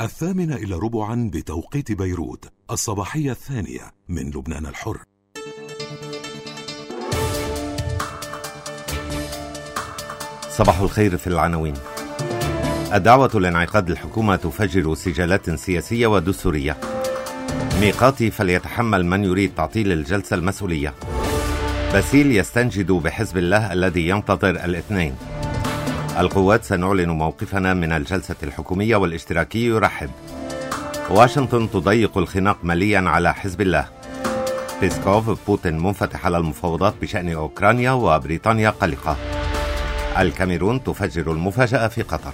8:45 بتوقيت بيروت، الصباحية الثانية من لبنان الحر. صباح الخير. في العناوين: الدعوة لانعقاد الحكومة تفجر سجالات سياسية ودستورية. ميقاتي فليتحمل من يريد تعطيل الجلسة المسؤولية. باسيل يستنجد بحزب الله الذي ينتظر الاثنين. القوات سنعلن موقفنا من الجلسة الحكومية والاشتراكي يرحب. واشنطن تضيق الخناق ماليا على حزب الله. بيسكوف: بوتين منفتح على المفاوضات بشأن أوكرانيا وبريطانيا قلقة. الكاميرون تفجر المفاجأة في قطر.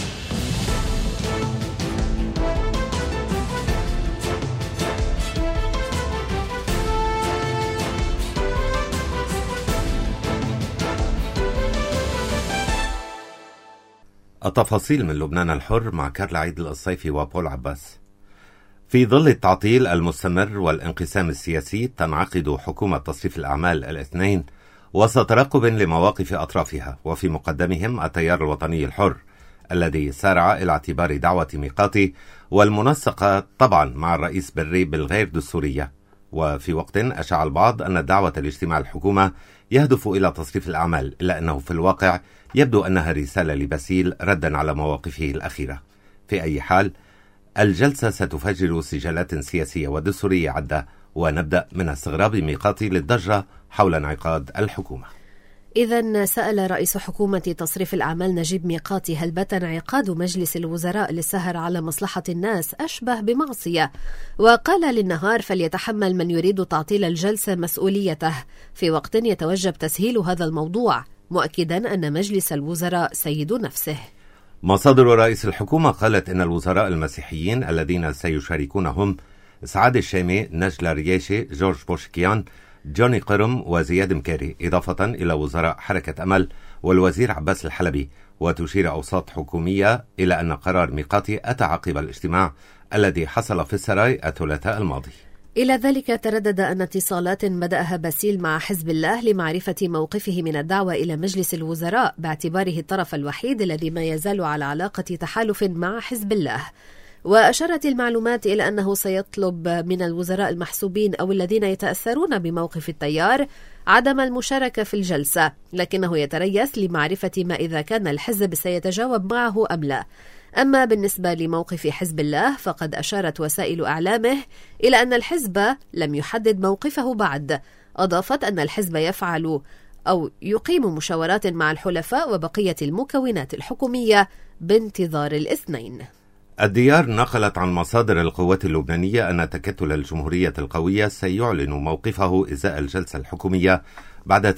التفاصيل من لبنان الحر مع كارلا عيد الصيفي وبول عباس. في ظل التعطيل المستمر والانقسام السياسي، تنعقد حكومة تصريف الأعمال الاثنين وسط ترقب لمواقف أطرافها، وفي مقدمهم التيار الوطني الحر الذي سارع إلى اعتبار دعوة ميقاتي والمنسقة طبعا مع الرئيس بري بالغير دستورية. وفي وقت أشاع البعض أن الدعوة لاجتماع الحكومة يهدف إلى تصريف الأعمال، إلا أنه في الواقع يبدو أنها رسالة لباسيل ردا على مواقفه الأخيرة. في أي حال، الجلسة ستفجر سجالات سياسية ودستورية عدة، ونبدأ من استغراب ميقاتي للضجة حول انعقاد الحكومة. إذن سأل رئيس حكومة تصريف الأعمال نجيب ميقاتي: هل بات انعقاد مجلس الوزراء للسهر على مصلحة الناس أشبه بمعصية؟ وقال للنهار: فليتحمل من يريد تعطيل الجلسة مسؤوليته، في وقت يتوجب تسهيل هذا الموضوع، مؤكدا أن مجلس الوزراء سيد نفسه. مصادر رئيس الحكومة قالت إن الوزراء المسيحيين الذين سيشاركون هم سعاد الشامي، نجلة رياشي، جورج بوشكيان، جوني قرم وزياد مكاري، إضافة إلى وزراء حركة أمل والوزير عباس الحلبي. وتشير أوساط حكومية إلى أن قرار ميقاتي أتى عقب الاجتماع الذي حصل في السراي الثلاثاء الماضي. إلى ذلك تردد أن اتصالات بدأها باسيل مع حزب الله لمعرفة موقفه من الدعوة إلى مجلس الوزراء، باعتباره الطرف الوحيد الذي ما يزال على علاقة تحالف مع حزب الله. وأشارت المعلومات إلى أنه سيطلب من الوزراء المحسوبين أو الذين يتأثرون بموقف التيار عدم المشاركة في الجلسة، لكنه يتريث لمعرفة ما إذا كان الحزب سيتجاوب معه أم لا. أما بالنسبة لموقف حزب الله، فقد أشارت وسائل أعلامه إلى أن الحزب لم يحدد موقفه بعد. أضافت أن الحزب يفعل أو يقيم مشاورات مع الحلفاء وبقية المكونات الحكومية بانتظار الاثنين. الديار نقلت عن مصادر القوات اللبنانية أن تكتل الجمهورية القوية سيعلن موقفه إزاء الجلسة الحكومية بعد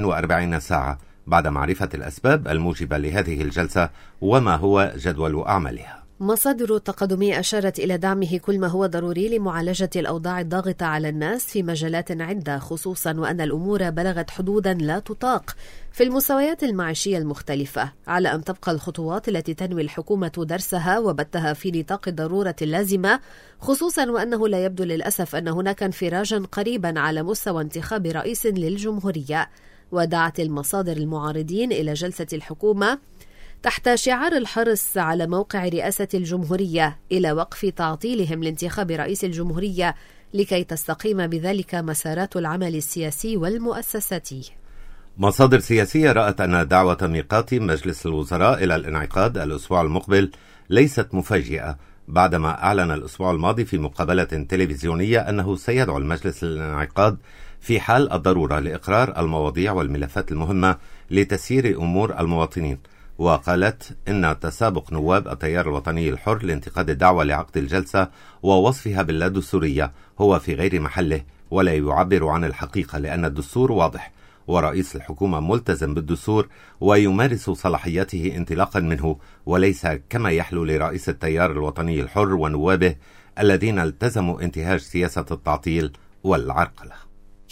48 ساعة بعد معرفة الأسباب الموجبة لهذه الجلسة وما هو جدول أعمالها. مصادر التقدمية أشارت إلى دعمه كل ما هو ضروري لمعالجة الأوضاع الضاغطة على الناس في مجالات عدة، خصوصا وأن الأمور بلغت حدودا لا تطاق في المستويات المعيشية المختلفة، على أن تبقى الخطوات التي تنوي الحكومة درسها وبتها في نطاق الضرورة اللازمة، خصوصا وأنه لا يبدو للأسف أن هناك انفراجا قريبا على مستوى انتخاب رئيس للجمهورية. ودعت المصادر المعارضين إلى جلسة الحكومة تحت شعار الحرص على موقع رئاسة الجمهورية إلى وقف تعطيلهم لانتخاب رئيس الجمهورية، لكي تستقيم بذلك مسارات العمل السياسي والمؤسساتي. مصادر سياسية رأت أن دعوة ميقاتي مجلس الوزراء إلى الانعقاد الأسبوع المقبل ليست مفاجئة، بعدما أعلن الأسبوع الماضي في مقابلة تلفزيونية أنه سيدعو المجلس للانعقاد في حال الضرورة لإقرار المواضيع والملفات المهمة لتسيير أمور المواطنين. وقالت إن تسابق نواب التيار الوطني الحر لانتقاد الدعوة لعقد الجلسة ووصفها باللادستورية هو في غير محله ولا يعبر عن الحقيقة، لأن الدستور واضح ورئيس الحكومة ملتزم بالدستور ويمارس صلاحياته انطلاقا منه، وليس كما يحلو لرئيس التيار الوطني الحر ونوابه الذين التزموا انتهاج سياسة التعطيل والعرقلة.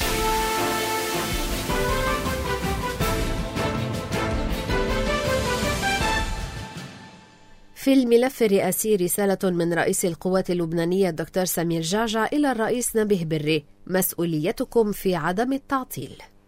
في الملف الرئاسي رسالة من رئيس القوات اللبنانية الدكتور سمير جعجع إلى الرئيس نبيه بري: مسؤوليتكم في عدم التعطيل.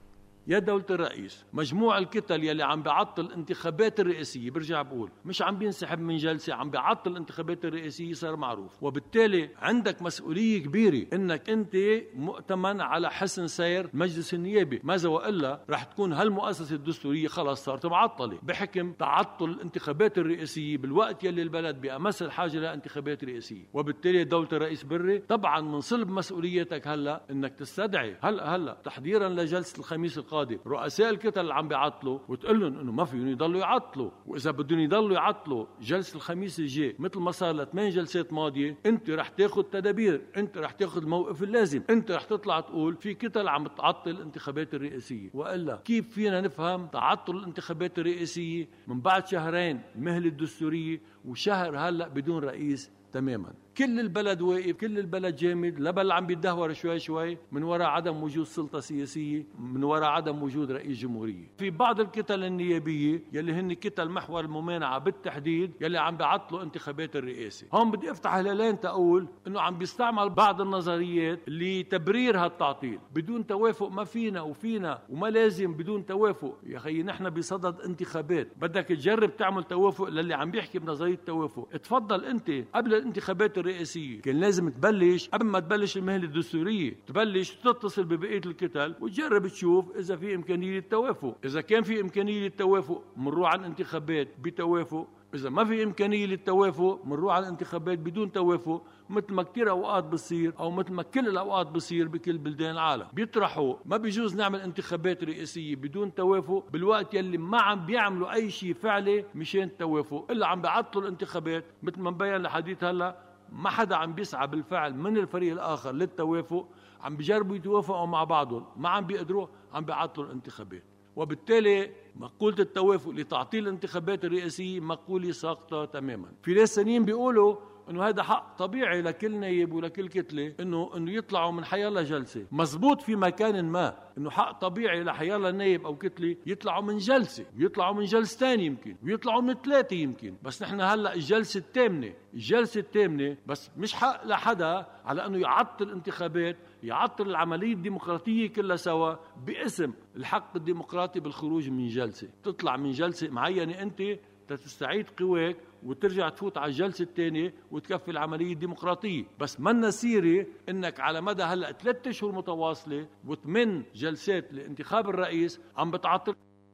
يا دولة الرئيس مجموع الكتل يلي عم بيعطل الانتخابات الرئاسية، برجع بقول مش عم بينسحب من جلسة، عم بيعطل الانتخابات الرئاسية، صار معروف. وبالتالي عندك مسؤولية كبيرة انك انت مؤتمن على حسن سير مجلس النيابي، ماذا وإلا رح تكون هالمؤسسة الدستورية خلاص صارت معطلة بحكم تعطل الانتخابات الرئاسية بالوقت يلي البلد بأمس الحاجة لانتخابات رئاسية. وبالتالي دولة الرئيس بري طبعا من صلب مسؤوليتك هلا انك تستدعي هلا تحضيرا لجلسة الخميس القادم رؤساء الكتل اللي عم بيعطلوا وتقول لهم انه ما فيهم يضلوا يعطلوا، واذا بدهم يضلوا يعطلوا جلسة الخميس الجاي مثل ما صار ل8 جلسات ماضية، انت رح تاخذ تدابير، انت رح تاخذ الموقف اللازم، انت رح تطلع تقول في كتل عم تعطل الانتخابات الرئاسية. والا كيف فينا نفهم تعطل الانتخابات الرئاسية من بعد شهرين مهلة الدستورية وشهر هلا بدون رئيس تماما؟ كل البلد واقف، كل البلد جامد، لبل عم بيتدهور شوي شوي من وراء عدم وجود سلطة سياسية، من وراء عدم وجود رئيس جمهورية. في بعض الكتل النيابية يلي هن كتل محور الممانعة بالتحديد يلي عم بيعطلوا انتخابات الرئاسة. هون بدي افتح هلالين تقول انه عم بيستعمل بعض النظريات لتبرير هالتعطيل بدون توافق. ما فينا وما لازم بدون توافق يا خيي، نحن بصدد انتخابات، بدك تجرب تعمل توافق للي عم بيحكي بنظرية التوافق. اتفضل انت قبل الانتخابات الرئاسية كان لازم تبلش قبل ما تبلش المهلة الدستورية، تبلش تتصل ببقية الكتل وتجرب تشوف إذا في إمكانية للتوافق. إذا كان في إمكانية للتوافق منروح عن انتخابات بتوافق، إذا ما في إمكانية للتوافق منروح عن الانتخابات بدون توافق، مثل ما كتير أوقات بصير أو مثل ما كل الأوقات بصير بكل بلدان العالم. بيطرحوا ما بيجوز نعمل انتخابات رئاسية بدون توافق بالوقت يلي ما عم بيعملوا أي شيء فعلي مشان التوافق، إلا عم بيعطلوا الانتخابات. مثل ما مبين لحديث هلا ما حدا عم بيسعى بالفعل من الفريق الآخر للتوافق، عم بيجربوا يتوافقوا مع بعضهم، ما عم بيقدروا، عم بيعطلوا الانتخابات. وبالتالي مقولة التوافق لتعطيل الانتخابات الرئاسية مقولة ساقطة تماما. في ناس ثانيين بيقولوا انه هذا حق طبيعي لكل نايب ولكل كتله انه يطلعوا من حيالله جلسه. مزبوط في مكان ما انه حق طبيعي لحيالله نايب او كتله يطلعوا من جلسه ويطلعوا من جلستين يمكن ويطلعوا من 3 يمكن، بس نحن هلا الجلسه الثامنه بس مش حق لحدا على انه يعطل انتخابات، يعطل العمليه الديمقراطيه كلها سوا باسم الحق الديمقراطي بالخروج من جلسه. تطلع من جلسه معينه انت تستعيد قواك وترجع تفوت على الجلسة الثانية وتكفي العملية الديمقراطية. بس ما سيري انك على مدى هلأ 3 أشهر متواصلة و8 جلسات لانتخاب الرئيس عم بتعطل.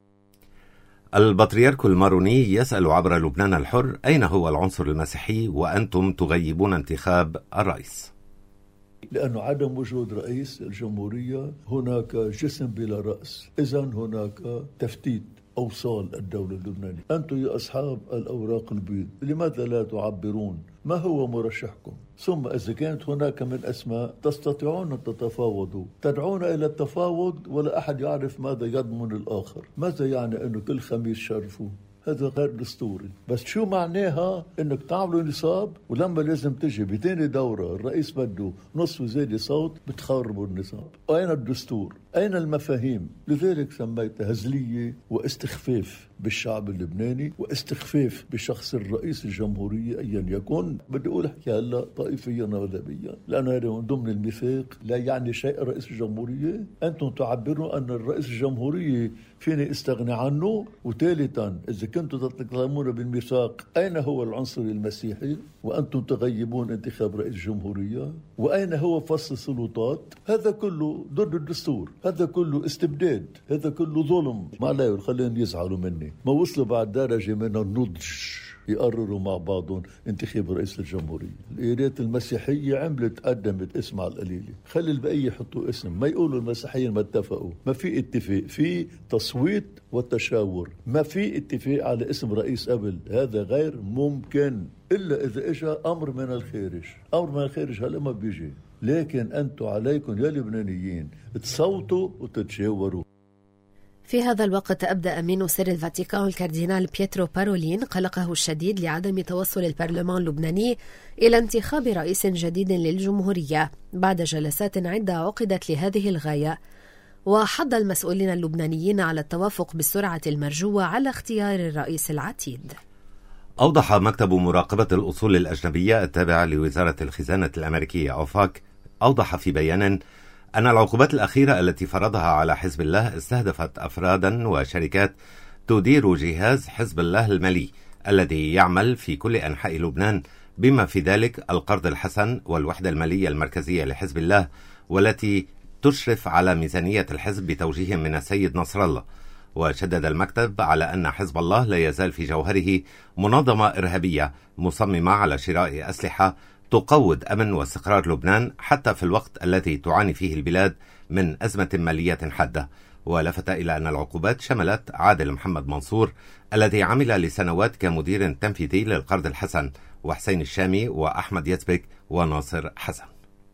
البطريرك الماروني يسأل عبر لبنان الحر: أين هو العنصر المسيحي وأنتم تغيبون انتخاب الرئيس؟ لأنه عدم وجود رئيس الجمهورية هناك جسم بلا رأس، إذن هناك تفتيت أوصال الدولة اللبنانية. أنتم يا أصحاب الأوراق البيض لماذا لا تعبرون ما هو مرشحكم؟ ثم إذا كانت هناك من أسماء تستطيعون أن تتفاوضوا، تدعون إلى التفاوض ولا أحد يعرف ماذا يضمن الآخر. ماذا يعني أنه كل خميس شرفوا؟ هذا غير دستوري. بس شو معناها انك تعملوا نصاب ولما لازم تجي بتاني دورة الرئيس بده نص وزيادة صوت بتخربوا النصاب؟ اين الدستور؟ اين المفاهيم؟ لذلك سميتها هزلية واستخفاف بالشعب اللبناني واستخفاف بشخص الرئيس الجمهورية ايا يكن. بدي اقول حكي هلا طائفيا وذهبيا لانه هذا من ضمن الميثاق لا يعني شيء رئيس الجمهورية. انتم تعبروا ان الرئيس الجمهورية فيني استغني عنه. وثالثا اذا كنتم تتكلمون بالميثاق اين هو العنصر المسيحي وانتم تغيبون انتخاب رئيس الجمهورية؟ واين هو فصل السلطات؟ هذا كله ضد الدستور، هذا كله استبداد، هذا كله ظلم. ما لا خليهم يزعلوا مني. ما وصلوا بعد درجة من النضج يقرروا مع بعضهم انتخاب رئيس الجمهورية. الإيرات المسيحية عملت قدمت اسم على القليلة، خلي البقية يحطوا اسم، ما يقولوا المسيحيين ما اتفقوا. ما في اتفاق، في تصويت والتشاور، ما في اتفاق على اسم رئيس قبل. هذا غير ممكن إلا إذا إجا أمر من الخارج. أمر من الخارج هلا ما بيجي، لكن أنتم عليكم يا لبنانيين تصوتوا وتتشاوروا. في هذا الوقت أبدأ أمين سر الفاتيكان الكاردينال بيترو بارولين قلقه الشديد لعدم توصل البرلمان اللبناني إلى انتخاب رئيس جديد للجمهورية بعد جلسات عدة عقدت لهذه الغاية، وحض المسؤولين اللبنانيين على التوافق بالسرعة المرجوة على اختيار الرئيس العتيد. أوضح مكتب مراقبة الأصول الأجنبية التابع لوزارة الخزانة الأمريكية أوفاك، أوضح في بيان أن العقوبات الأخيرة التي فرضها على حزب الله استهدفت أفرادا وشركات تدير جهاز حزب الله المالي الذي يعمل في كل أنحاء لبنان، بما في ذلك القرض الحسن والوحدة المالية المركزية لحزب الله، والتي تشرف على ميزانية الحزب بتوجيه من السيد نصر الله. وشدد المكتب على أن حزب الله لا يزال في جوهره منظمة إرهابية مصممة على شراء أسلحة تقوض أمن واستقرار لبنان حتى في الوقت الذي تعاني فيه البلاد من أزمة مالية حادة. ولفت إلى أن العقوبات شملت عادل محمد منصور الذي عمل لسنوات كمدير تنفيذي للقرض الحسن، وحسين الشامي وأحمد يزبك وناصر حسن.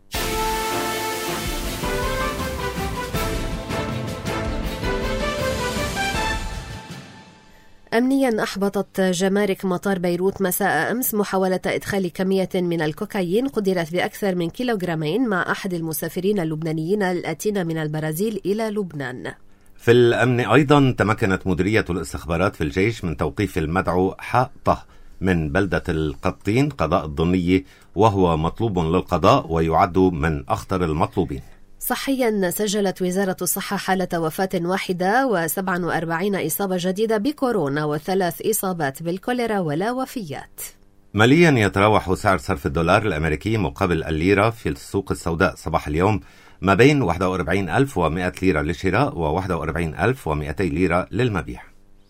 أمنيا أحبطت جمارك مطار بيروت مساء أمس محاولة إدخال كمية من الكوكايين قدرت بأكثر من كيلوغرامين مع أحد المسافرين اللبنانيين الآتين من البرازيل إلى لبنان. في الأمن أيضا تمكنت مديرية الاستخبارات في الجيش من توقيف المدعو حاء طه من بلدة القطين قضاء الضنية، وهو مطلوب للقضاء ويعد من أخطر المطلوبين. صحيا سجلت وزارة الصحة حالة وفاة واحدة و47 إصابة جديدة بكورونا و3 إصابات بالكوليرا ولا وفيات. ماليا يتراوح سعر صرف الدولار الأمريكي مقابل الليرة في السوق السوداء صباح اليوم ما بين 41,100 ليرة للشراء و41,200 ليرة للمبيع.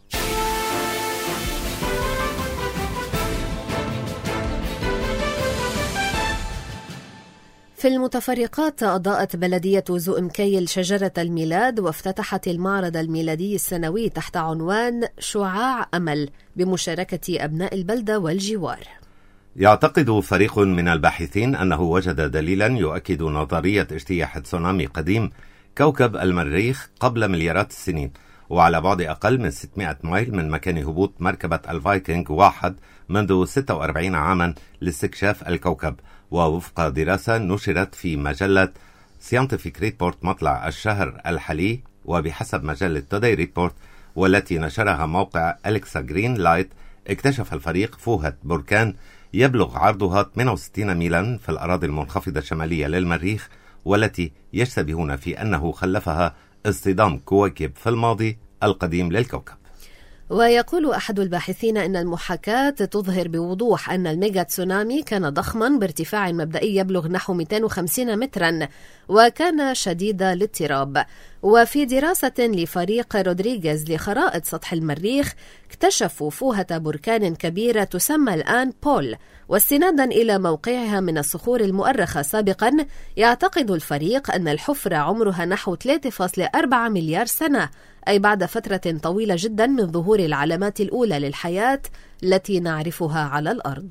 في المتفرقات أضاءت بلدية زؤمكيل شجرة الميلاد وافتتحت المعرض الميلادي السنوي تحت عنوان شعاع أمل بمشاركة أبناء البلدة والجوار. يعتقد فريق من الباحثين أنه وجد دليلا يؤكد نظرية اجتياح تسونامي قديم كوكب المريخ قبل مليارات السنين، وعلى بعد أقل من 600 ميل من مكان هبوط مركبة الفايكنج 1 منذ 46 عاما لاستكشاف الكوكب. ووفق دراسة نشرت في مجلة ساينتيفيك ريبورت مطلع الشهر الحالي، وبحسب مجلة توداي ريبورت والتي نشرها موقع أليكسا جرين لايت، اكتشف الفريق فوهة بركان يبلغ عرضها 68 ميلا في الأراضي المنخفضة الشمالية للمريخ، والتي يشتبهون في أنه خلفها اصطدام كواكب في الماضي القديم للكوكب. ويقول أحد الباحثين أن المحاكاة تظهر بوضوح أن الميجا تسونامي كان ضخما بارتفاع مبدئي يبلغ نحو 250 مترا وكان شديد الاضطراب. وفي دراسة لفريق رودريغيز لخرائط سطح المريخ اكتشفوا فوهة بركان كبيرة تسمى الآن بول، واستنادا إلى موقعها من الصخور المؤرخة سابقا يعتقد الفريق أن الحفرة عمرها نحو 3.4 مليار سنة، أي بعد فترة طويلة جدا من ظهور العلامات الأولى للحياة التي نعرفها على الأرض.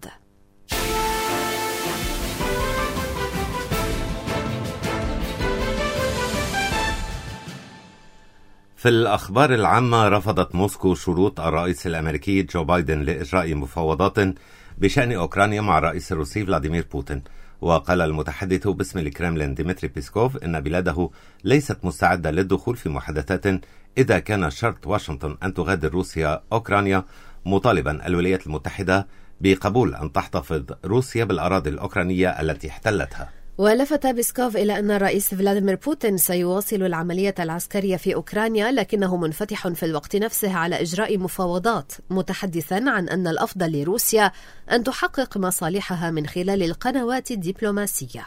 في الأخبار العامة، رفضت موسكو شروط الرئيس الأمريكي جو بايدن لإجراء مفاوضات بشأن أوكرانيا مع الرئيس الروسي فلاديمير بوتين. وقال المتحدث باسم الكرملين ديمتري بيسكوف إن بلاده ليست مستعدة للدخول في محادثات إذا كان شرط واشنطن أن تغادر روسيا أوكرانيا، مطالبا الولايات المتحدة بقبول أن تحتفظ روسيا بالأراضي الأوكرانية التي احتلتها. ولفت بيسكوف إلى أن الرئيس فلاديمير بوتين سيواصل العملية العسكرية في أوكرانيا، لكنه منفتح في الوقت نفسه على إجراء مفاوضات، متحدثا عن أن الأفضل لروسيا أن تحقق مصالحها من خلال القنوات الدبلوماسية.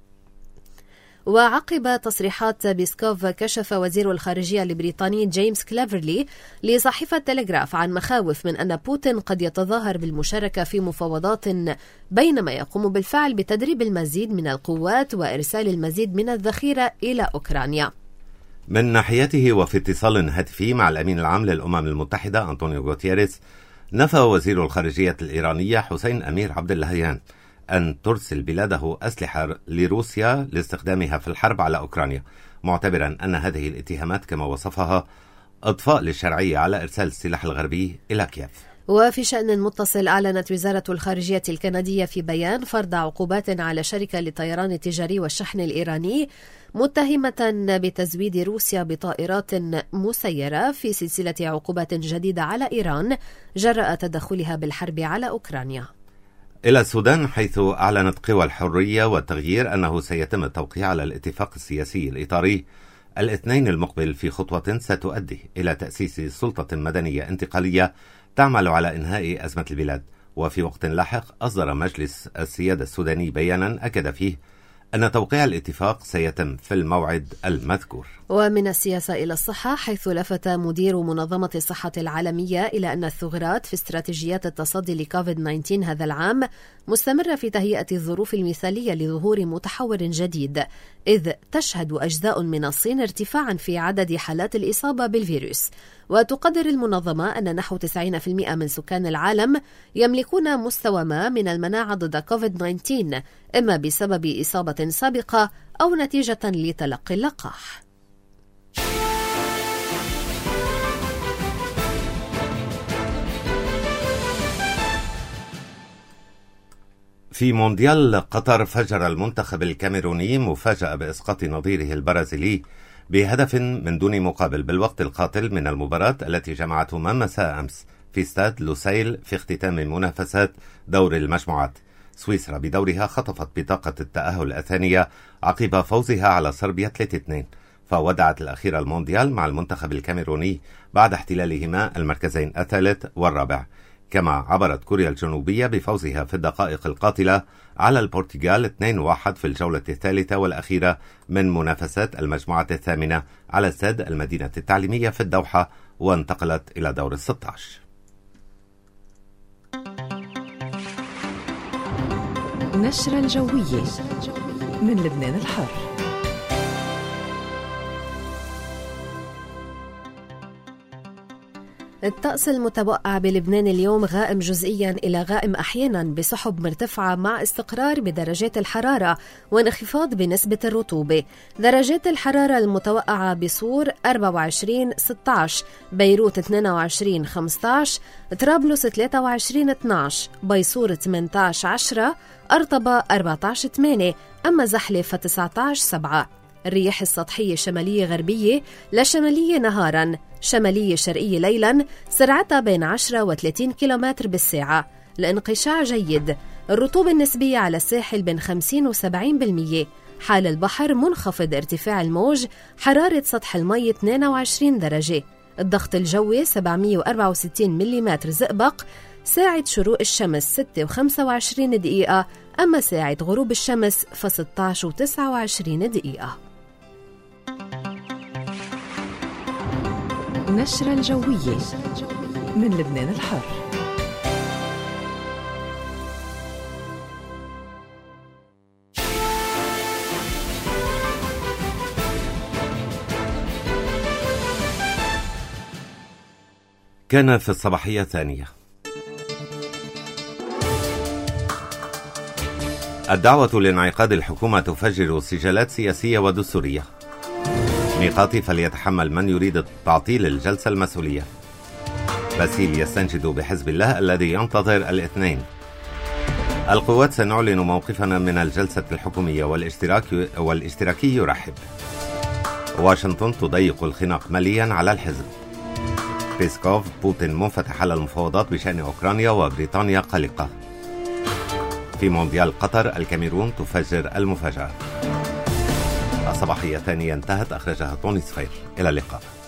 وعقب تصريحات بيسكوف كشف وزير الخارجية البريطاني جيمس كليفرلي لصحيفة تلغراف عن مخاوف من أن بوتين قد يتظاهر بالمشاركة في مفاوضات بينما يقوم بالفعل بتدريب المزيد من القوات وإرسال المزيد من الذخيرة إلى أوكرانيا. من ناحيته وفي اتصال هاتفي مع الأمين العام للأمم المتحدة أنطونيو غوتيريس، نفى وزير الخارجية الإيرانية حسين أمير عبد اللهيان أن ترسل بلاده أسلحة لروسيا لاستخدامها في الحرب على أوكرانيا، معتبرا أن هذه الاتهامات كما وصفها إضفاء للشرعية على إرسال السلاح الغربي إلى كييف. وفي شأن متصل، أعلنت وزارة الخارجية الكندية في بيان فرض عقوبات على شركة للطيران التجاري والشحن الإيراني متهمة بتزويد روسيا بطائرات مسيرة في سلسلة عقوبات جديدة على إيران جراء تدخلها بالحرب على أوكرانيا. إلى السودان، حيث أعلنت قوى الحرية والتغيير أنه سيتم التوقيع على الاتفاق السياسي الإطاري الاثنين المقبل في خطوة ستؤدي إلى تأسيس سلطة مدنية انتقالية تعمل على إنهاء أزمة البلاد. وفي وقت لاحق أصدر مجلس السيادة السوداني بيانا أكد فيه أن توقيع الاتفاق سيتم في الموعد المذكور. ومن السياسة إلى الصحة، حيث لفت مدير منظمة الصحة العالمية إلى أن الثغرات في استراتيجيات التصدي لكوفيد-19 هذا العام مستمرة في تهيئة الظروف المثالية لظهور متحور جديد، إذ تشهد أجزاء من الصين ارتفاعا في عدد حالات الإصابة بالفيروس. وتقدر المنظمة أن نحو 90% من سكان العالم يملكون مستوى ما من المناعة ضد كوفيد-19، إما بسبب إصابة سابقة أو نتيجة لتلقي اللقاح. في مونديال قطر، فجر المنتخب الكاميروني مفاجأة بإسقاط نظيره البرازيلي بهدف من دون مقابل بالوقت القاتل من المباراة التي جمعتهما مساء أمس في استاد لوسيل في اختتام منافسات دور المجموعات. سويسرا بدورها خطفت بطاقة التأهل الثانية عقب فوزها على صربيا 3-2، فودعت الأخيرة المونديال مع المنتخب الكاميروني بعد احتلالهما المركزين الثالث والرابع. كما عبرت كوريا الجنوبية بفوزها في الدقائق القاتلة على البرتغال 2-1 في الجولة الثالثة والأخيرة من منافسات المجموعة الثامنة على استاد المدينة التعليمية في الدوحة، وانتقلت إلى دور 16. نشرة الجوية من لبنان الحر. الطقس المتوقع بلبنان اليوم غائم جزئيا إلى غائم أحيانا بسحب مرتفعة مع استقرار بدرجات الحرارة وانخفاض بنسبة الرطوبة. درجات الحرارة المتوقعة بصور 24-16، بيروت 22-15، طرابلس 23-12، بيصور 18-10، أرطبة 14-8، أما زحلة 19-7. الرياح السطحية شمالية غربية لشمالية نهاراً، شمالية شرقية ليلاً، سرعتها بين 10 و30 كيلومتر بالساعة. الانقشاع جيد. الرطوبة النسبية على الساحل بين 50 و70%. حال البحر منخفض ارتفاع الموج. حرارة سطح المي 22 درجة. الضغط الجوي 764 ملم زئبق. ساعة شروق الشمس 6:25 دقيقة، أما ساعة غروب الشمس 16:29 دقيقة. نشرة الجوية من لبنان الحر. كان في الصباحية الثانية. الدعوة لانعقاد الحكومة تفجر سجالات سياسية ودستورية. ميقاتي فليتحمل من يريد تعطيل الجلسة المسؤولية. باسيل يستنجد بحزب الله الذي ينتظر الاثنين. القوات سنعلن موقفنا من الجلسة الحكومية والاشتراكي يرحب. واشنطن تضيق الخناق ماليا على الحزب. بيسكوف: بوتين منفتح على المفاوضات بشأن أوكرانيا وبريطانيا قلقة. في مونديال قطر، الكاميرون تفجر المفاجأة. الصباحية الثانية انتهت، أخرجها طوني صفير. إلى اللقاء.